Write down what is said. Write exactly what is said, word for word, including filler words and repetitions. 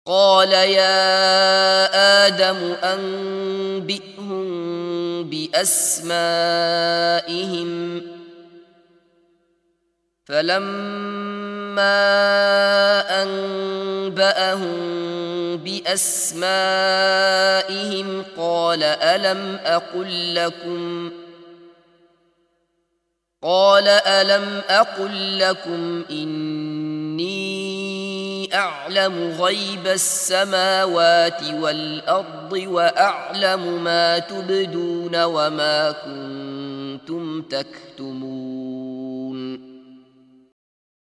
قال يا آدم أنبئهم بأسمائهم فلما أنبأهم بأسمائهم قال ألم أقل لكم قال ألم أقل لكم إني أعلم غيب السماوات والأرض وأعلم ما تبدون وما كنتم تكتمون